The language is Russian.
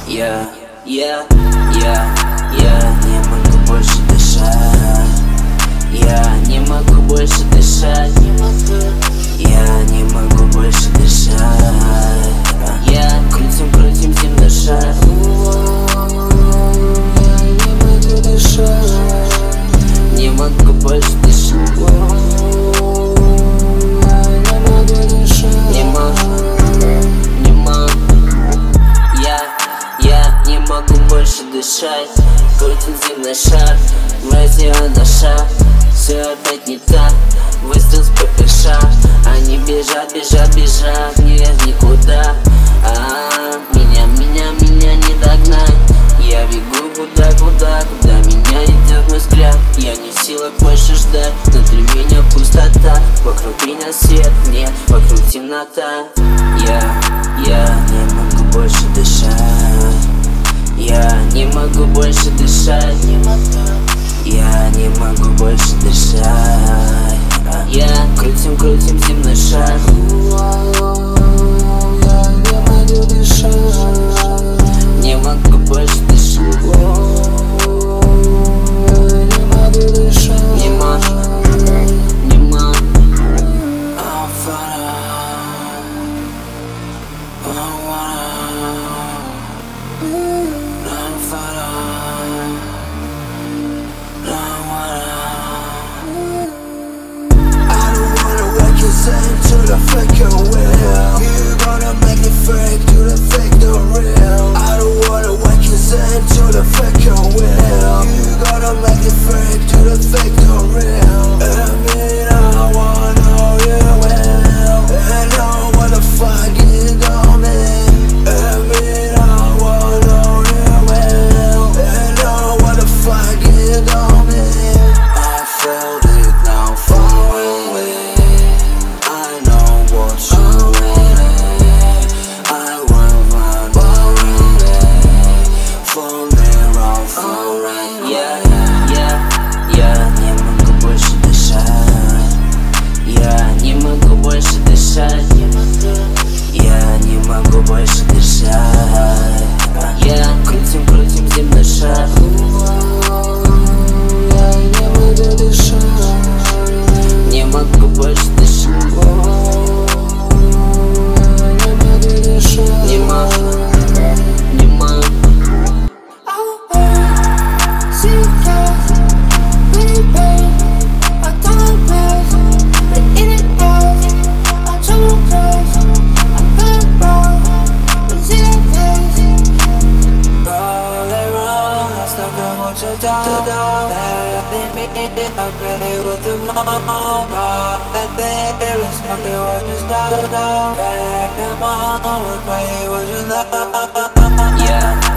Я не могу больше дышать. Я не могу больше дышать. Я не могу больше дышать. Я крутим земной шар. Я не могу дышать. Не могу больше дышать. Я не могу дышать. Не могу. Я не могу больше дышать. Крутим земной шар, вроде анаша. Все опять не так, выстрел с ППШ. Они бежат, нет никуда. Меня не догнать. Я бегу куда меня идет мой взгляд. Я не в силах больше ждать. Внутри меня пустота, вокруг меня свет нет, вокруг темнота. Я не могу больше дышать. Я не могу больше дышать. Я не могу больше дышать. Я крутим земной шар. Я не могу дышать. Не могу больше дышать. Не могу дышать. Не могу. To the fake and real, you gonna make it fake to the fake the real. I don't wanna wake you in to the fake and real. You gonna make it fake to the fake the real. I mean I wanna know you will, and know what the fuck you gon' mean. I mean I wanna know you will, and know what the fuck you gon' mean. I felt it now falling with. Я не могу больше дышать. Я не могу больше дышать. Я не могу больше дышать. Я крутим земной шар. Я не могу дышать. Не могу больше дышать. Я не могу дышать. Не могу. I really with the moment. That there is nothing what is not. Back in my own way, was you love? Yeah.